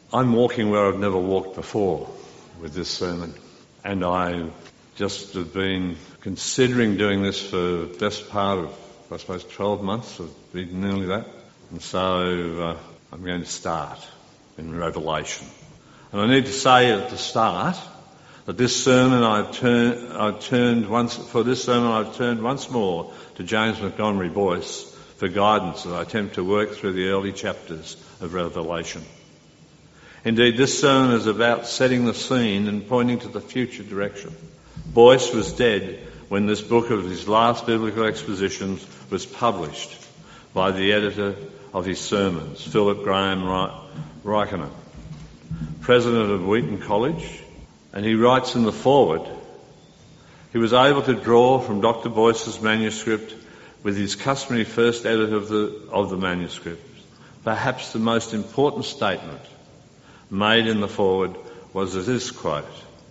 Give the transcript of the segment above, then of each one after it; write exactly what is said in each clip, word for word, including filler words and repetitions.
I'm walking where I've never walked before with this sermon, and I just have been considering doing this for the best part of, I suppose, twelve months, or nearly that. And so uh, I'm going to start in Revelation. And I need to say at the start that this sermon I've turned, I've turned once, for this sermon I've turned once more to James Montgomery Boyce for guidance as I attempt to work through the early chapters of Revelation. Indeed, this sermon is about setting the scene and pointing to the future direction. Boyce was dead when this book of his last biblical expositions was published by the editor of his sermons, Philip Graham Reichner, president of Wheaton College, and he writes in the foreword, he was able to draw from Doctor Boyce's manuscript with his customary first edit of the, of the manuscript. Perhaps the most important statement made in the foreword was this quote: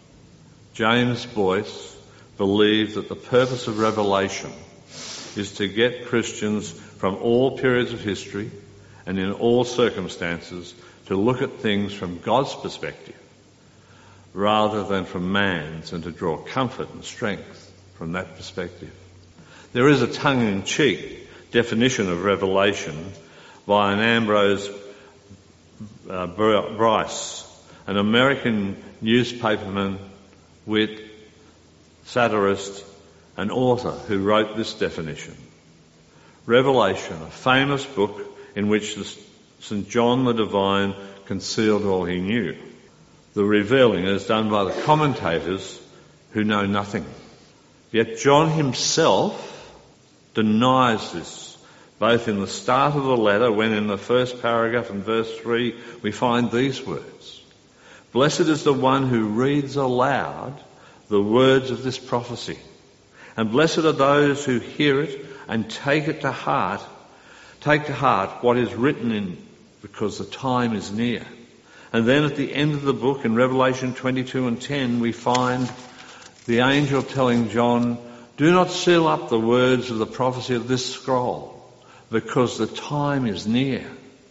James Boyce believed that the purpose of Revelation is to get Christians from all periods of history and in all circumstances to look at things from God's perspective rather than from man's, and to draw comfort and strength from that perspective. There is a tongue-in-cheek definition of Revelation by an Ambrose uh, Bryce, an American newspaperman, wit, satirist and author who wrote this definition. Revelation, a famous book in which Saint John the Divine concealed all he knew. The revealing is done by the commentators who know nothing. Yet John himself denies this, both in the start of the letter, when in the first paragraph and verse three we find these words: Blessed is the one who reads aloud the words of this prophecy, and blessed are those who hear it and take it to heart, take to heart what is written in, because the time is near. And then at the end of the book, in Revelation twenty-two and ten, we find the angel telling John, do not seal up the words of the prophecy of this scroll, because the time is near.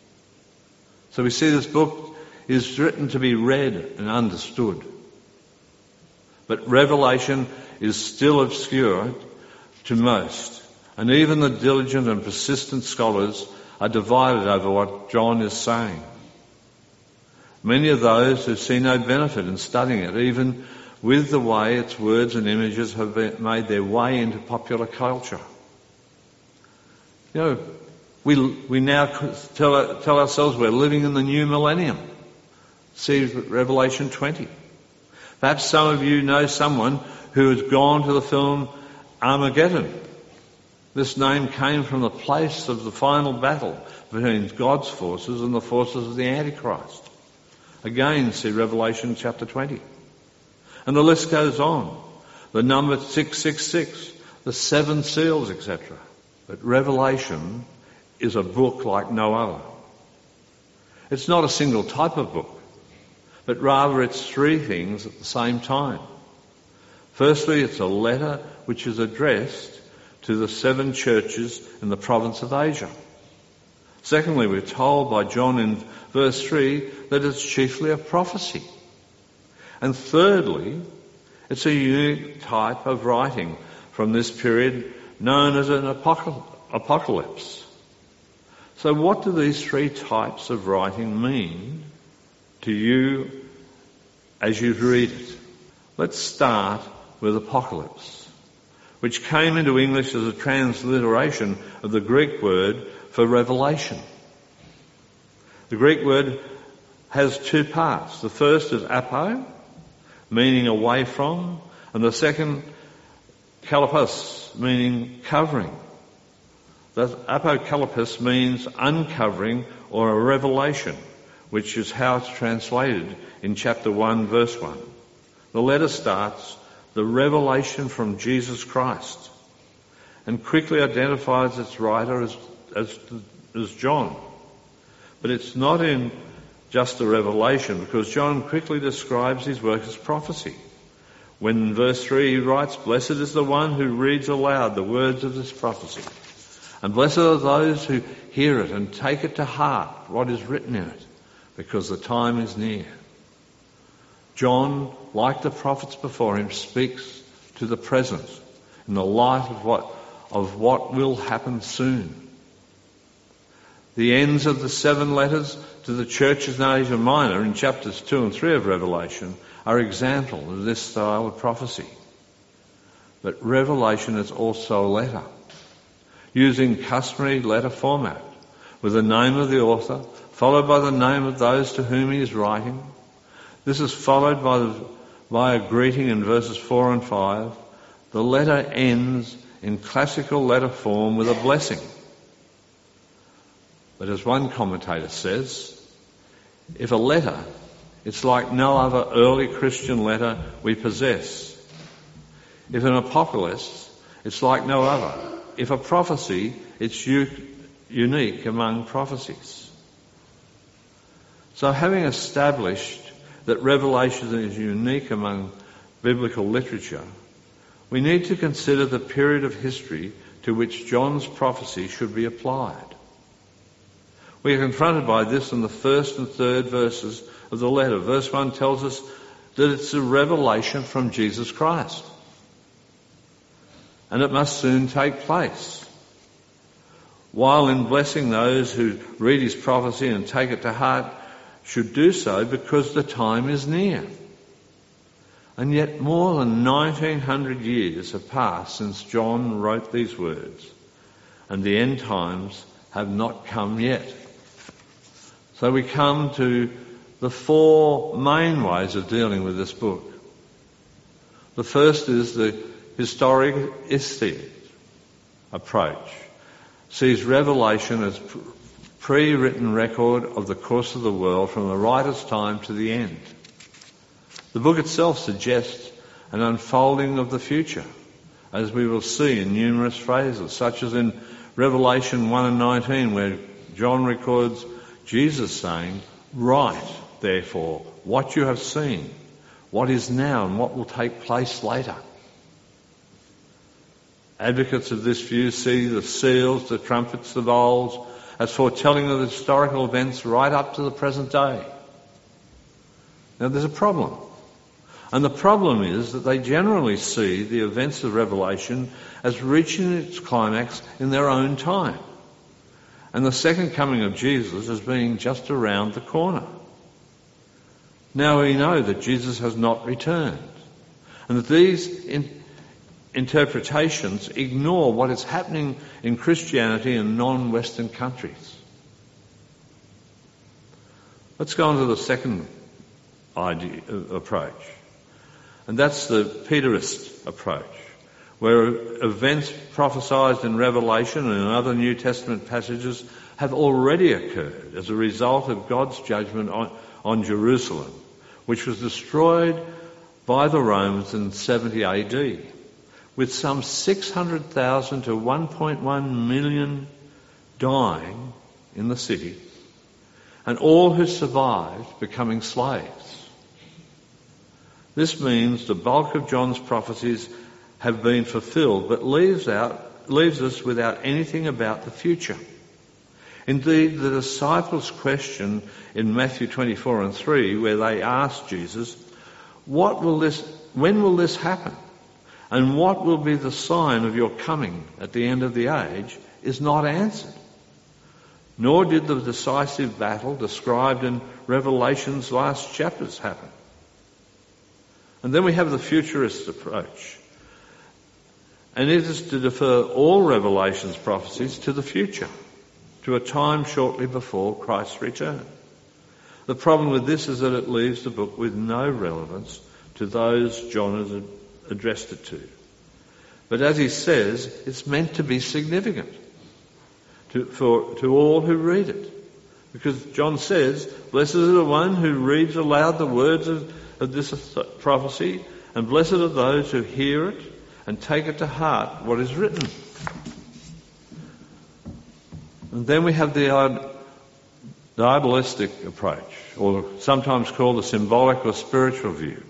So we see this book is written to be read and understood. But Revelation is still obscure to most, and even the diligent and persistent scholars are divided over what John is saying. Many of those who see no benefit in studying it, even with the way its words and images have been, made their way into popular culture. You know, we we now tell, tell ourselves we're living in the new millennium. See Revelation twenty. Perhaps some of you know someone who has gone to the film Armageddon. This name came from the place of the final battle between God's forces and the forces of the Antichrist. Again, see Revelation chapter twenty. And the list goes on. The number six six six, the seven seals, et cetera. But Revelation is a book like no other. It's not a single type of book, but rather it's three things at the same time. Firstly, it's a letter which is addressed to the seven churches in the province of Asia. Secondly, we're told by John in verse three that it's chiefly a prophecy. And thirdly, it's a unique type of writing from this period known as an apocalypse. So what do these three types of writing mean to you as you read it? Let's start with apocalypse, which came into English as a transliteration of the Greek word for revelation. The Greek word has two parts. The first is apo, meaning away from, and the second, kalpos, meaning covering. The apokalpos means uncovering or a revelation, which is how it's translated in chapter one, verse one. The letter starts, the revelation from Jesus Christ, and quickly identifies its writer as, as, as John. But it's not in just a revelation, because John quickly describes his work as prophecy. When in verse three he writes, blessed is the one who reads aloud the words of this prophecy, and blessed are those who hear it and take it to heart, what is written in it, because the time is near. John, like the prophets before him, speaks to the present in the light of what, of what will happen soon. The ends of the seven letters to the churches in Asia Minor in chapters two and three of Revelation are examples of this style of prophecy. But Revelation is also a letter, using customary letter format, with the name of the author, followed by the name of those to whom he is writing. This is followed by, the, by a greeting in verses four and five. The letter ends in classical letter form with a blessing. But as one commentator says, if a letter, it's like no other early Christian letter we possess. If an apocalypse, it's like no other. If a prophecy, it's u- unique among prophecies. So having established that Revelation is unique among biblical literature, we need to consider the period of history to which John's prophecy should be applied. We are confronted by this in the first and third verses of the letter. Verse one tells us that it's a revelation from Jesus Christ, and it must soon take place. While in blessing those who read his prophecy and take it to heart should do so because the time is near. And yet more than nineteen hundred years have passed since John wrote these words, and the end times have not come yet. So we come to the four main ways of dealing with this book. The first is the historicistic approach. Sees Revelation as pre-written record of the course of the world from the writer's time to the end. The book itself suggests an unfolding of the future, as we will see in numerous phrases, such as in Revelation one and nineteen, where John records Jesus saying, "Write, therefore, what you have seen, what is now and what will take place later." Advocates of this view see the seals, the trumpets, the bowls as foretelling of the historical events right up to the present day. Now there's a problem. And the problem is that they generally see the events of Revelation as reaching its climax in their own time, and the second coming of Jesus as being just around the corner. Now we know that Jesus has not returned, and that these in- interpretations ignore what is happening in Christianity in non-Western countries. Let's go on to the second idea, uh, approach. And that's the Peterist approach, where events prophesied in Revelation and in other New Testament passages have already occurred as a result of God's judgment on, on Jerusalem, which was destroyed by the Romans in seventy A D, with some six hundred thousand to one point one million dying in the city, and all who survived becoming slaves. This means the bulk of John's prophecies have been fulfilled, but leaves out leaves us without anything about the future. Indeed, the disciples' question in Matthew twenty-four and three, where they asked Jesus, "What will this? When will this happen? And what will be the sign of your coming at the end of the age?" is not answered. Nor did the decisive battle described in Revelation's last chapters happen. And then we have the futurist approach. And it is to defer all Revelation's prophecies to the future, to a time shortly before Christ's return. The problem with this is that it leaves the book with no relevance to those John has addressed it to. But as he says, it's meant to be significant to, for, to all who read it. Because John says, "Blessed is the one who reads aloud the words of, of this prophecy, and blessed are those who hear it and take it to heart what is written." And then we have the diabolistic approach, or sometimes called the symbolic or spiritual view.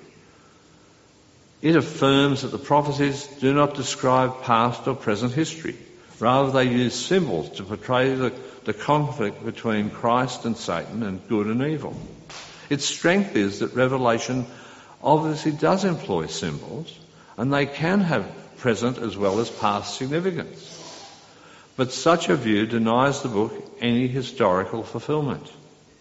It affirms that the prophecies do not describe past or present history, Rather, they use symbols to portray the, the conflict between Christ and Satan and good and evil. Its strength is that Revelation obviously does employ symbols, and they can have present as well as past significance. But such a view denies the book any historical fulfilment.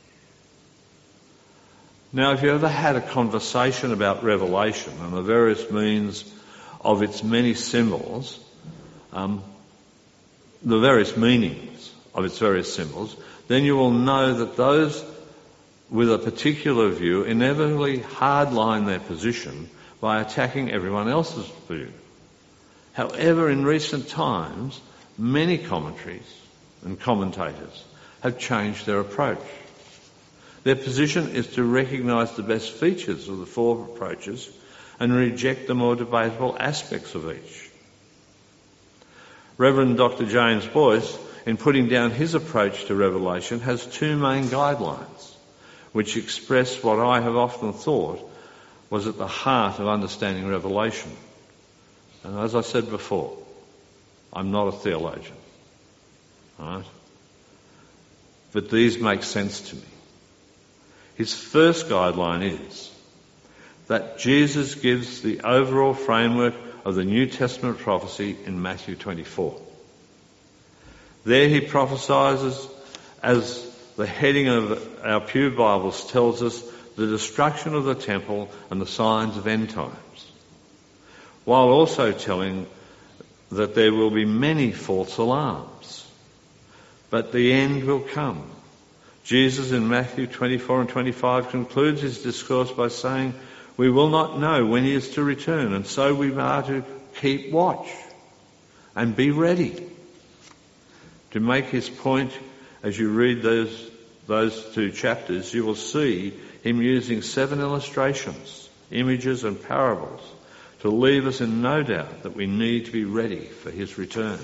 Now, if you ever had a conversation about Revelation and the various means of its many symbols, um, the various meanings of its various symbols, then you will know that those with a particular view inevitably hardline their position by attacking everyone else's view. However, in recent times, many commentaries and commentators have changed their approach. Their position is to recognise the best features of the four approaches and reject the more debatable aspects of each. Reverend Doctor James Boyce, in putting down his approach to Revelation, has two main guidelines, which express what I have often thought was at the heart of understanding Revelation. And as I said before, I'm not a theologian, right? But these make sense to me. His first guideline is that Jesus gives the overall framework of the New Testament prophecy in Matthew twenty-four. There he prophesies, as the heading of our Pew Bibles tells us, the destruction of the temple and the signs of end times, while also telling that there will be many false alarms. But the end will come. Jesus in Matthew twenty-four and twenty-five concludes his discourse by saying, we will not know when he is to return, and so we are to keep watch and be ready. To make his point, as you read those, those two chapters, you will see him using seven illustrations, images and parables to leave us in no doubt that we need to be ready for his return.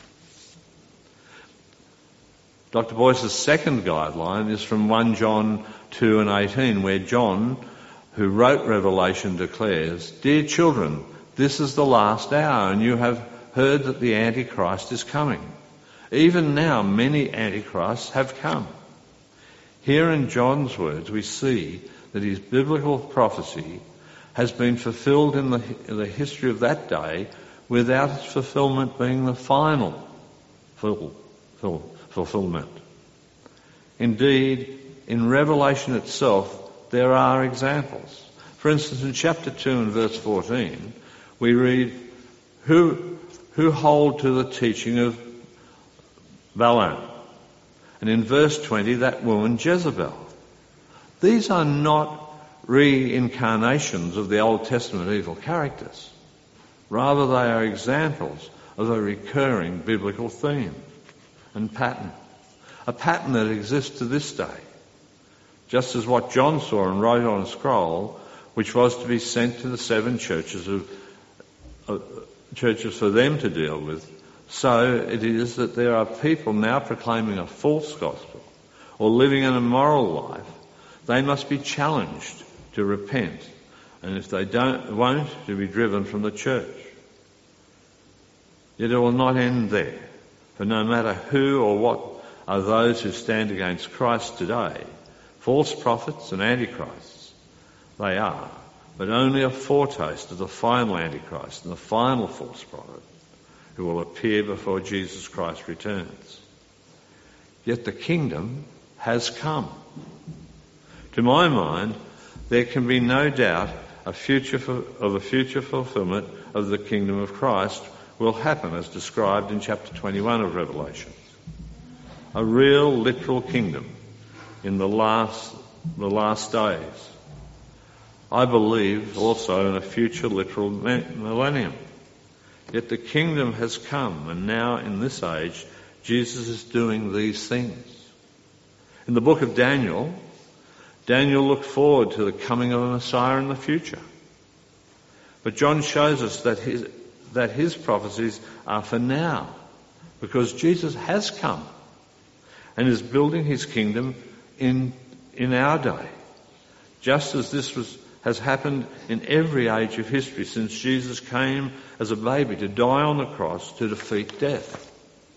Doctor Boyce's second guideline is from First John two and eighteen, where John, who wrote Revelation, declares, dear children, this is the last hour, and you have heard that the Antichrist is coming. Even now many Antichrists have come. Here in John's words we see that his biblical prophecy has been fulfilled in the, in the history of that day, without its fulfilment being the final full, full, fulfilment. Indeed, in Revelation itself, there are examples. For instance, in chapter two and verse fourteen, we read, who, who hold to the teaching of Balaam? And in verse twenty, that woman Jezebel. These are not reincarnations of the Old Testament evil characters. Rather, they are examples of a recurring biblical theme and pattern. A pattern that exists to this day. Just as what John saw and wrote on a scroll, which was to be sent to the seven churches of uh, churches for them to deal with, so it is that there are people now proclaiming a false gospel or living an immoral life. They must be challenged to repent, and if they don't, won't, to be driven from the church. Yet it will not end there, for no matter who or what are those who stand against Christ today, false prophets and antichrists, they are, but only a foretaste of the final antichrist and the final false prophet who will appear before Jesus Christ returns. Yet the kingdom has come. To my mind, there can be no doubt a future of a future fulfilment of the kingdom of Christ will happen as described in chapter twenty-one of Revelation. A real literal kingdom in the last, the last days. I believe also in a future literal millennium. Yet the kingdom has come, and now in this age, Jesus is doing these things. In the book of Daniel, Daniel looked forward to the coming of a Messiah in the future. But John shows us that his, that his prophecies are for now, because Jesus has come and is building his kingdom in, in our day, just as this was, has happened in every age of history since Jesus came as a baby to die on the cross to defeat death.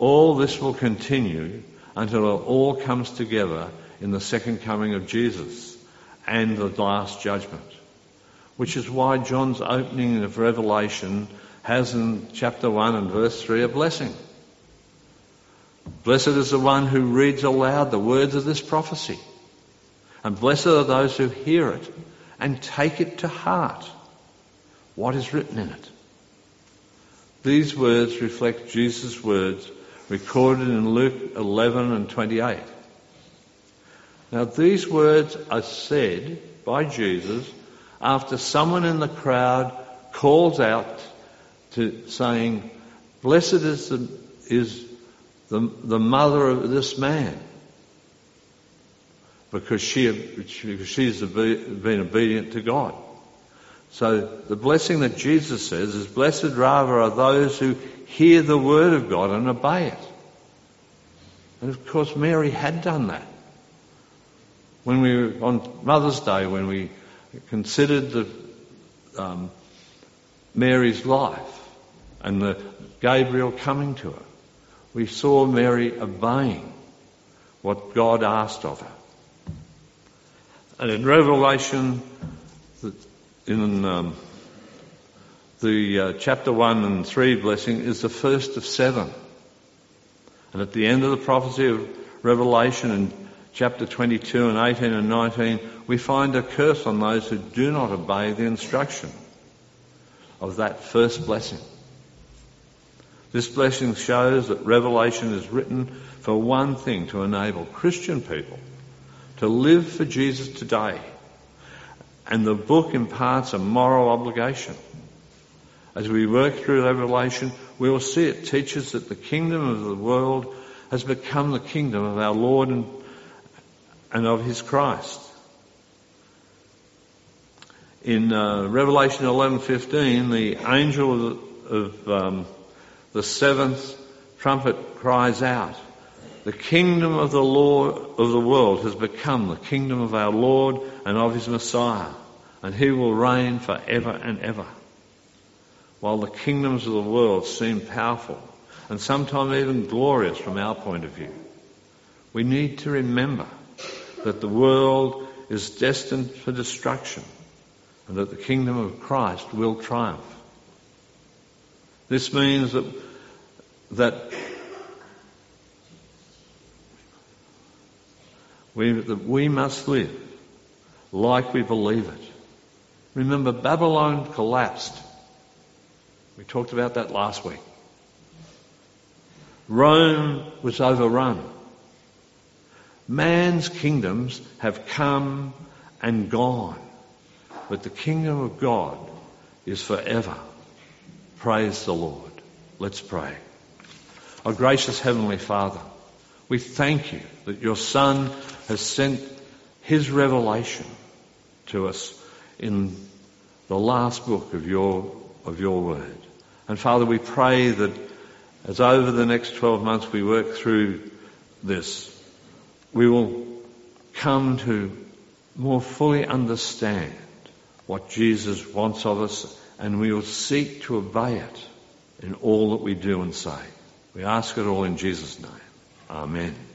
all this will continue until it all comes together in the second coming of Jesus and the last judgment. Which is why John's opening of Revelation has in chapter one and verse three a blessing. Blessed is the one who reads aloud the words of this prophecy. And blessed are those who hear it and take it to heart, what is written in it. These words reflect Jesus' words recorded in Luke eleven and twenty-eight. Now these words are said by Jesus after someone in the crowd calls out to saying, blessed is the, is the, the mother of this man, because she because she's been obedient to God. So the blessing that Jesus says is, blessed rather are those who hear the word of God and obey it. And of course Mary had done that. When we were on Mother's Day, when we considered the um, Mary's life and the Gabriel coming to her, we saw Mary obeying what God asked of her. And in Revelation, in um, the uh, chapter one and three blessing is the first of seven. And at the end of the prophecy of Revelation in chapter twenty-two and eighteen and nineteen, we find a curse on those who do not obey the instruction of that first blessing. This blessing shows that Revelation is written for one thing, to enable Christian people to live for Jesus today. And the book imparts a moral obligation. As we work through Revelation, we will see it teaches that the kingdom of the world has become the kingdom of our Lord and, and of his Christ. In uh, Revelation eleven fifteen, the angel of, of um, the seventh trumpet cries out, the kingdom of the Lord of the world has become the kingdom of our Lord and of his Messiah, and he will reign forever and ever. While the kingdoms of the world seem powerful and sometimes even glorious from our point of view, we need to remember that the world is destined for destruction and that the kingdom of Christ will triumph. This means that, that We, that we must live like we believe it. Remember, Babylon collapsed. We talked about that last week. Rome was overrun. Man's kingdoms have come and gone, but the kingdom of God is forever. Praise the Lord. Let's pray. Our gracious Heavenly Father, we thank you that your Son has sent his revelation to us in the last book of your of your word. And Father, we pray that as over the next twelve months we work through this, we will come to more fully understand what Jesus wants of us, and we will seek to obey it in all that we do and say. We ask it all in Jesus' name. Amen.